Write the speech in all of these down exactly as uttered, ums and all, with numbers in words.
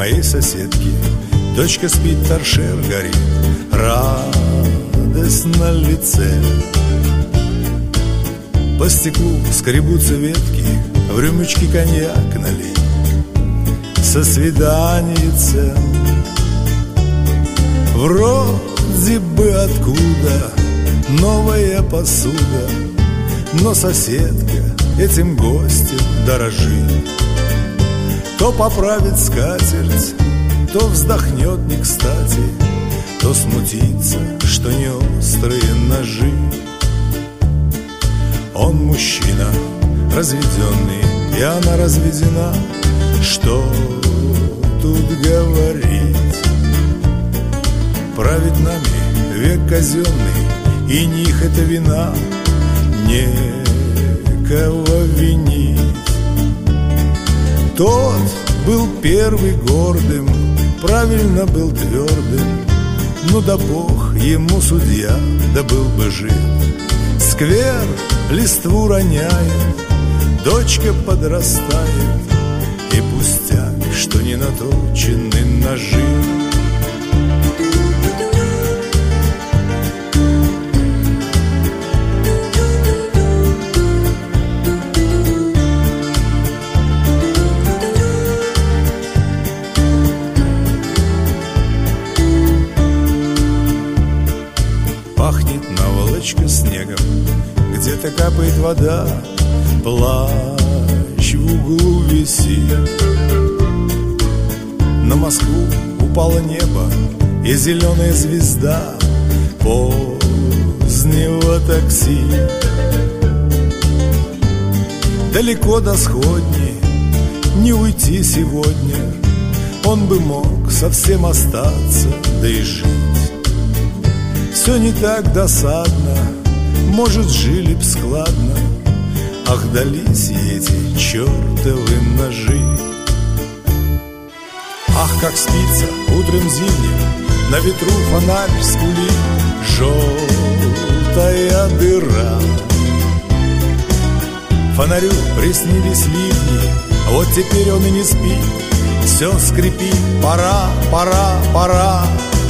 моей соседки. Дочка спит, торшер горит, радость на лице. По стеклу скребутся ветки, в рюмочке коньяк налить. Со свиданием вроде бы откуда новая посуда, но соседка этим гостем дорожит. То поправит скатерть, то вздохнет не кстати, то смутится, что не острые ножи. Он мужчина разведенный, и она разведена. Что тут говорить? Правит нами век казенный, и них эта вина некого винить. Тот был первый гордым, правильно был твердым. Ну да Бог ему судья, да был бы жив. Сквер листву роняет, дочка подрастает, и пустяк, что не наточены ножи. Пахнет наволочка снегом, где-то капает вода, плащ в углу висит. На Москву упало небо и зеленая звезда позднего такси. Далеко до сходни не уйти сегодня, он бы мог совсем остаться, да и жить. Все не так досадно, может, жили б складно. Ах, дались эти чертовы ножи. Ах, как спится утром зимним, на ветру фонарь скулит, желтая дыра. Фонарю приснились ливни, вот теперь он и не спит, все скрипит, пора, пора, пора.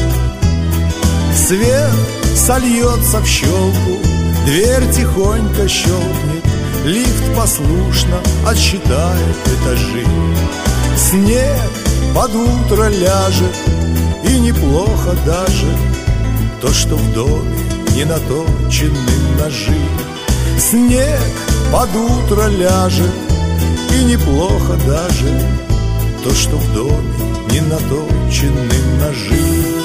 Свет сольется в щелку, дверь тихонько щелкнет, лифт послушно отсчитает этажи. Снег под утро ляжет, и неплохо даже то, что в доме не наточены ножи. Снег под утро ляжет, и неплохо даже то, что в доме не наточены ножи.